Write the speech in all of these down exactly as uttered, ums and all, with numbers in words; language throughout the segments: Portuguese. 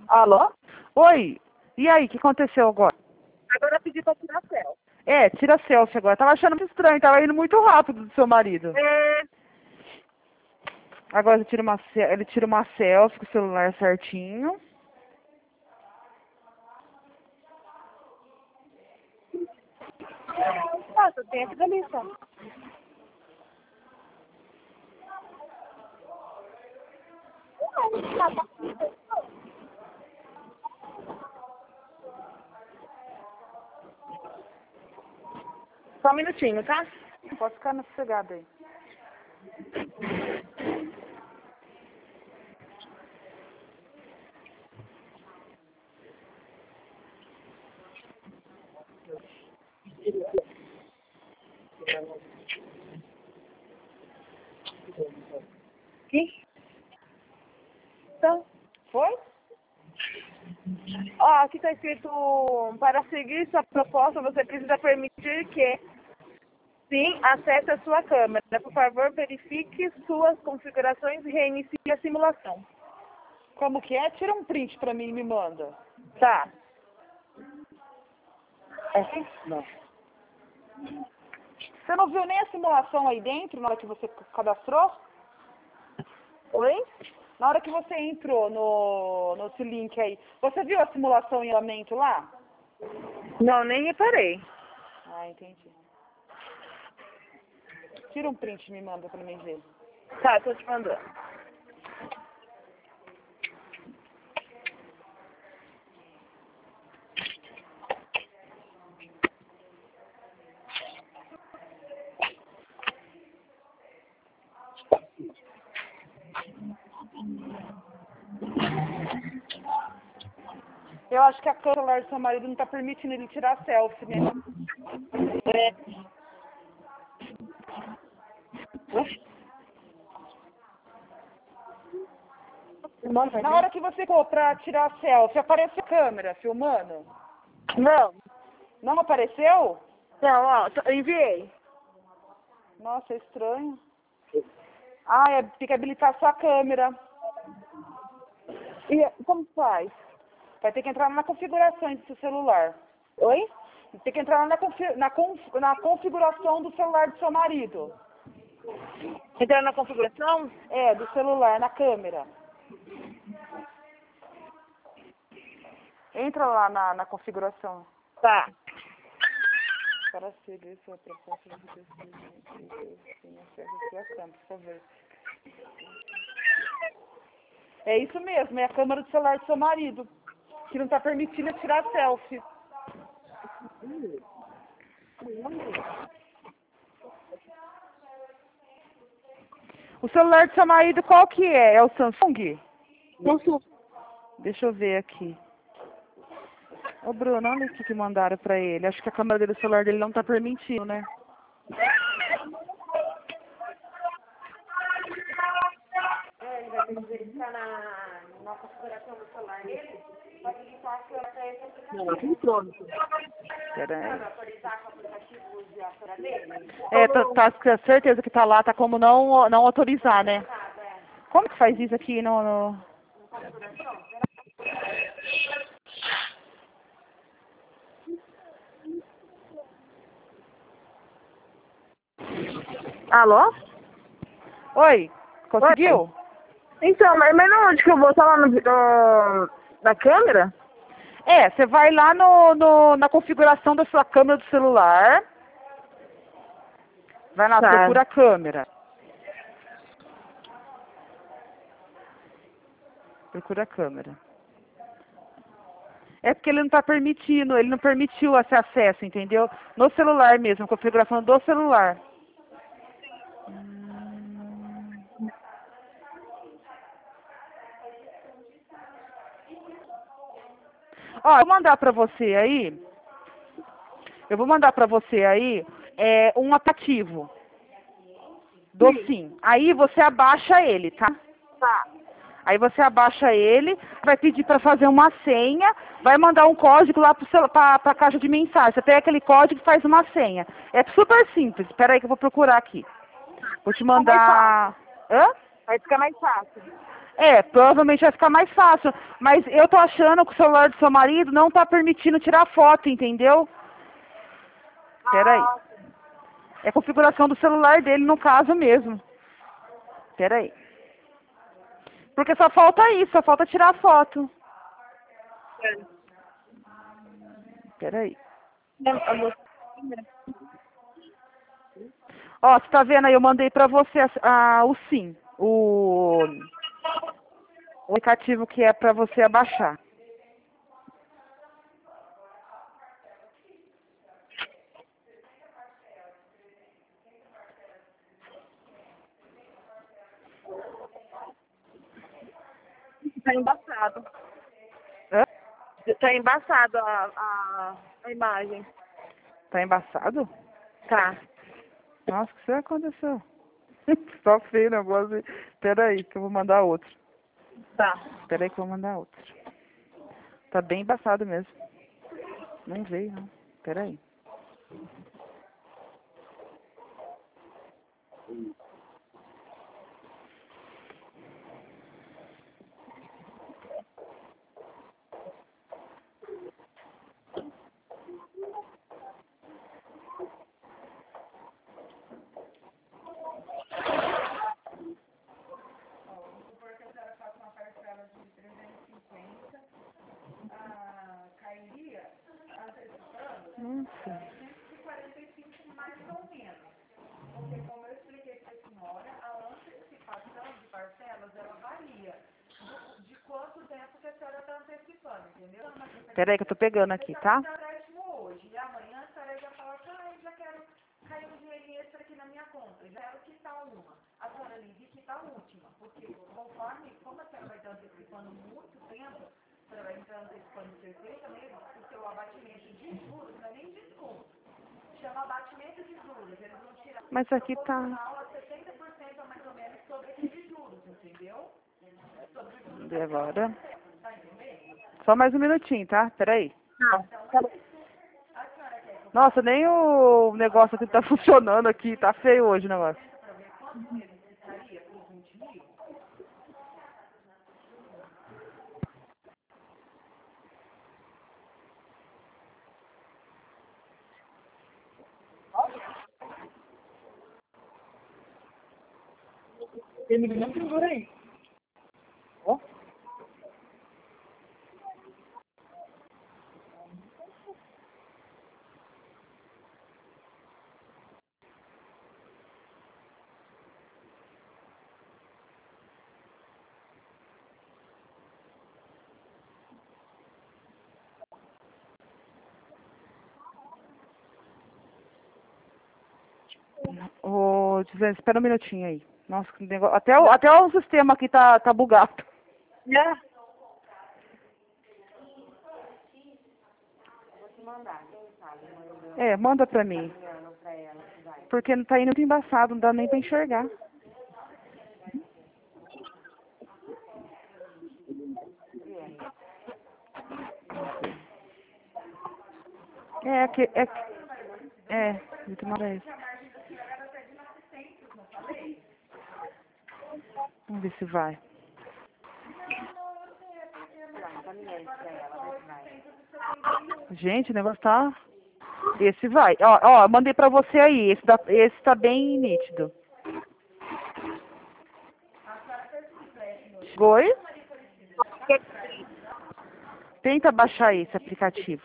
Alô? Oi, e aí, o que aconteceu agora? Agora eu pedi pra tirar selfie. É, tira selfie agora. Tava achando muito estranho, tava indo muito rápido do seu marido. É. Agora ele tira uma, se- ele tira uma selfie com o celular certinho. Nossa, tem aqui dali, só. Só um minutinho, tá? Pode ficar na sossegada aí. Aqui? Então, Foi? ó, aqui tá escrito, para seguir sua proposta, você precisa permitir que, sim, acesse a sua câmera. Por favor, verifique suas configurações e reinicie a simulação. Como que é? Tira um print pra mim e me manda. Tá. É? Não. Você não viu nem a simulação aí dentro na hora que você cadastrou? Oi? Na hora que você entrou no, no esse link aí, você viu a simulação em andamento lá? Não, nem reparei. Ah, entendi. Tira um print e me manda pra mim ver. Tá, tô te mandando. Eu acho que a câmera do celular do seu marido não tá permitindo ele tirar selfie, né? É. Na hora que você for pra tirar selfie, aparece a câmera filmando? Não, Não apareceu? não, ó, tô- eu enviei. Nossa, é estranho. Ah, é, tem que habilitar sua câmera. E como faz? Vai ter que entrar na configuração do seu celular. Oi? Tem que entrar na, confi- na, conf- na configuração do celular do seu marido. Entrar na configuração? É, do celular, na câmera. Entra lá na, na configuração. Tá. Para seguir sua proposta de pesquisa, tem acesso à sua câmera, por favor. É isso mesmo, é a câmera do celular do seu marido, que não está permitindo tirar selfie. O celular do seu marido qual que é? É o Samsung? Não. Deixa eu ver aqui. Ô Bruno, olha o que que mandaram pra ele. Acho que a câmera dele, o celular dele não tá permitindo, né? É, ele vai ter que verificar na, na configuração do celular dele, pode habilitar a câmera pra esse aplicativo. Não, tudo pronto. Peraí. Autorizar com o aplicativo de câmera dele? É, tá, tá com certeza que tá lá, tá como não, não autorizar, né? Como que faz isso aqui no... no... Alô? Oi, conseguiu? Então, mas, mas não, onde que eu vou? Tá lá no, no, na câmera? É, você vai lá no, no, na configuração da sua câmera do celular. Vai lá, Tá. procura a câmera. Procura a câmera. É porque ele não está permitindo, ele não permitiu esse acesso, entendeu? No celular mesmo, configuração do celular. Ó, eu vou mandar pra você aí, eu vou mandar pra você aí é, um aplicativo do Sim. Aí você abaixa ele, tá? Tá. Aí você abaixa ele, vai pedir para fazer uma senha, vai mandar um código lá para a caixa de mensagem. Você pega aquele código e faz uma senha. É super simples. Espera aí que eu vou procurar aqui. Vou te mandar... Hã? Vai ficar mais fácil. É, provavelmente vai ficar mais fácil. Mas eu tô achando que o celular do seu marido não tá permitindo tirar foto, entendeu? Peraí. Ah, É a configuração do celular dele no caso mesmo. Peraí. Porque só falta isso, só falta tirar a foto. sim. Peraí. Não, a moça- Ó, você tá vendo aí? Eu mandei pra você a, a- o sim. O, o aplicativo que é pra você abaixar. Tá embaçado. Hã? Tá embaçado a, a, a imagem. Tá embaçado? Tá. Nossa, o que será que aconteceu? Só feio o negócio. Peraí, que eu vou mandar outro. Tá. Peraí que eu vou mandar outro. Tá bem embaçado mesmo. Não veio, não. Peraí. Nossa. Peraí que eu tô pegando aqui, tá? Mas aqui tá. E agora? Só mais um minutinho, tá? Peraí. Tá. Tá bom. Nossa, nem o negócio aqui tá funcionando aqui. Tá feio hoje o negócio. Ele me não segura aí. Ó. Ô, Gisele, espera um minutinho aí. Nossa, que negócio. Até o, até o sistema aqui tá, tá bugado. Já? É, manda pra mim. Porque não tá indo muito embaçado, não dá nem pra enxergar. É, que, é, é, vou te mandar isso. Vamos ver se vai. Gente, o negócio tá... Esse vai. Ó, ó, mandei pra você aí. Esse, dá, esse tá bem nítido. Oi? Tenta baixar esse aplicativo.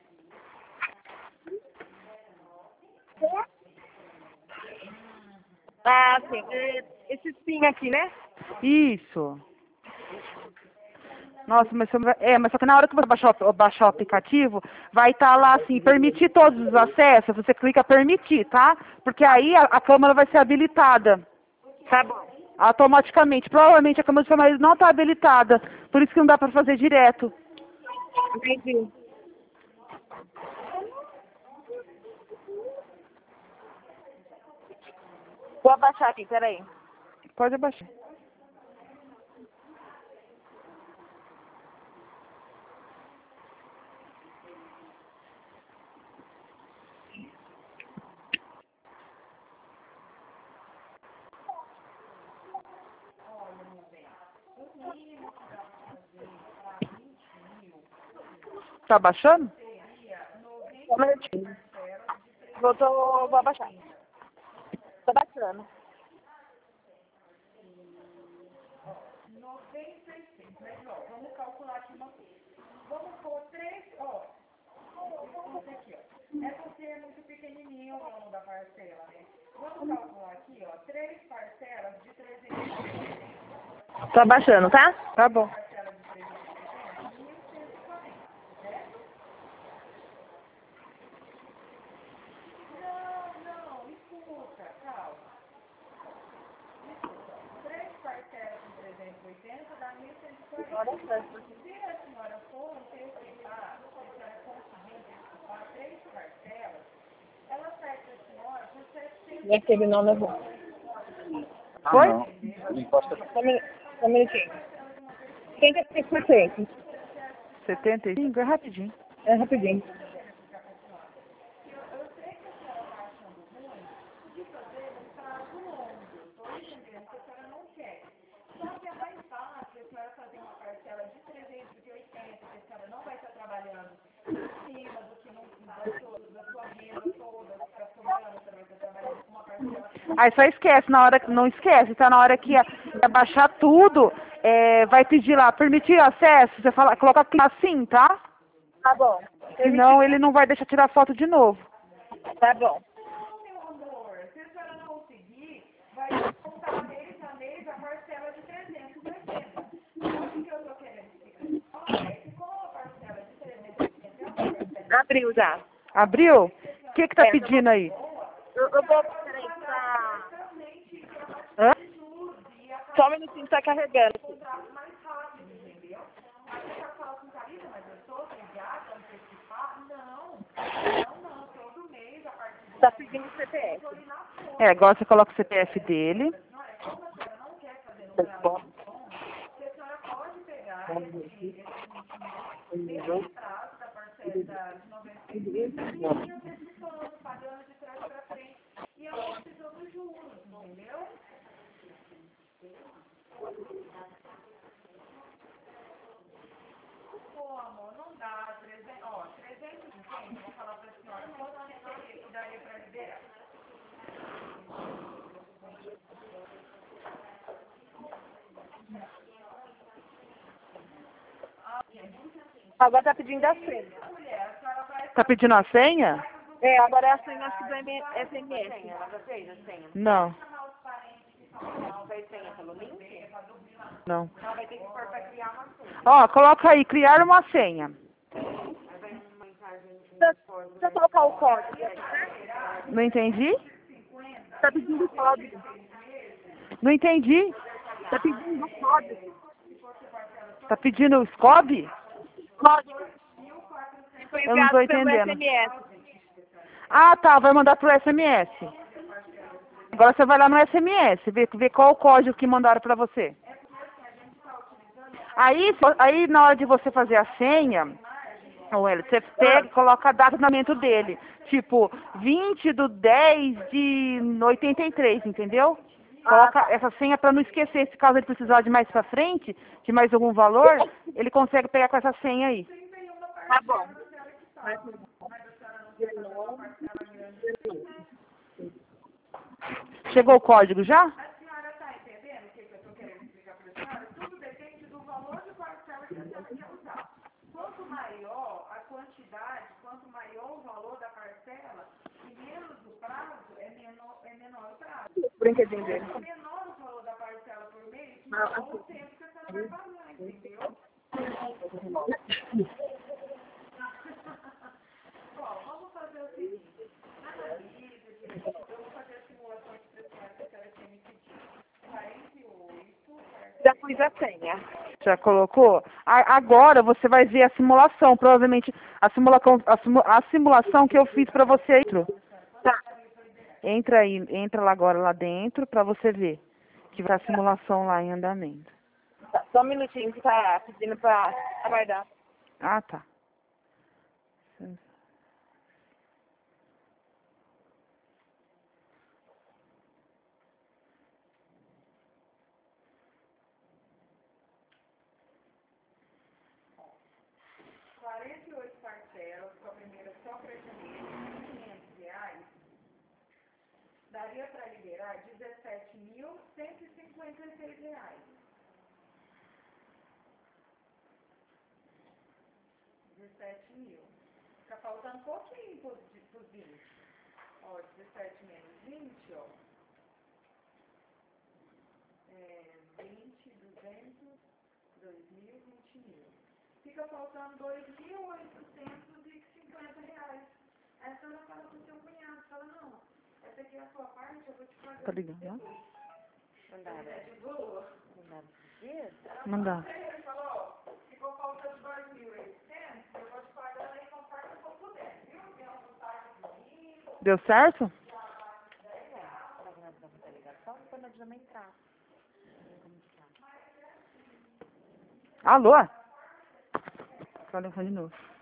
Ah, sim. É, esse sim aqui, né? Isso. Nossa, mas, você não vai- é, mas só que na hora que você baixar, o- baixar o aplicativo, vai estar lá assim, permitir todos os acessos, você clica permitir, tá? Porque aí a, a câmera vai ser habilitada Tá bom. automaticamente. Provavelmente a câmera do seu marido não está habilitada, por isso que não dá para fazer direto. Entendi. Vou abaixar aqui, peraí. Pode abaixar. Tá baixando? Só um minutinho. Vou, tô, vou abaixar. Tô baixando. Tô abaixando, tá? Tá bom. E aquele não levou. Foi? Só um minu- só um minutinho. setenta e cinco por cento. setenta e cinco? É rapidinho. É rapidinho. Aí só esquece, na hora que não esquece, tá na hora que ia- ia baixar tudo, é, vai pedir lá, permitir acesso, você fala, coloca aqui assim, tá? Tá bom. Senão ele não vai deixar tirar foto de novo. Tá bom. Abriu já. Abriu? O que que tá É, pedindo aí? Eu, eu vou. Peraí, tá. Hã? Só um minutinho, tá carregando. Tá pedindo o C P F. É, agora você coloca o C P F dele. Bom. Agora tá pedindo a senha. Tá pedindo a senha? É, agora é a senha acho que do M- S M S. Não. Não. Ó, coloca aí, criar uma senha. Deixa eu colocar o código. Não entendi? Tá pedindo o código. Não entendi. Tá pedindo o código. Tá pedindo o SCOB? Código. Foi Eu não tô enviado pelo entendendo. S M S. Ah, tá, vai mandar pro S M S. Agora você vai lá no S M S, ver, ver qual o código que mandaram pra você. Aí, fo- aí na hora de você fazer a senha, ô, Hélio, você pega e coloca a data de nascimento dele. Tipo, vinte do dez de oitenta e três, entendeu? Coloca essa senha pra não esquecer. Se caso ele precisar de mais pra frente, de mais algum valor, ele consegue pegar com essa senha aí. Tá bom. Chegou o código já? O brinquedinho dele. Ah, assim. Já pus a senha. Já colocou? A- agora você vai ver a simulação. Provavelmente a simulação, a, simu- a simulação que eu fiz pra você aí. Tá. Entra aí, entra lá agora lá dentro pra você ver. Que vai a simulação lá em andamento. Tá. Só um minutinho que tá pedindo pra aguardar. Ah, tá. quarenta e oito parcelas, com a primeira só para janeiro, de quinhentos reais, daria para liberar dezessete mil cento e cinquenta e seis reais. dezessete mil. Fica faltando um pouquinho para os vinte. Ó, dezessete menos vinte, ó. É, vinte, duzentos, dois mil, vinte mil. Fica faltando dois mil oitocentos e cinquenta reais. Aí a senhora fala com o seu cunhado, fala, não, essa aqui é a sua parte, eu vou te pagar. Tá ligado, né? Mandaram. É de boa? Mandaram dinheiro? Ela Mandaram. Ele falou, ó, ficou faltando dois mil e oitocentos, eu vou te pagar aí conforme eu puder, viu? Tem uma vontade comigo. Deu certo? Alô? Fala de novo.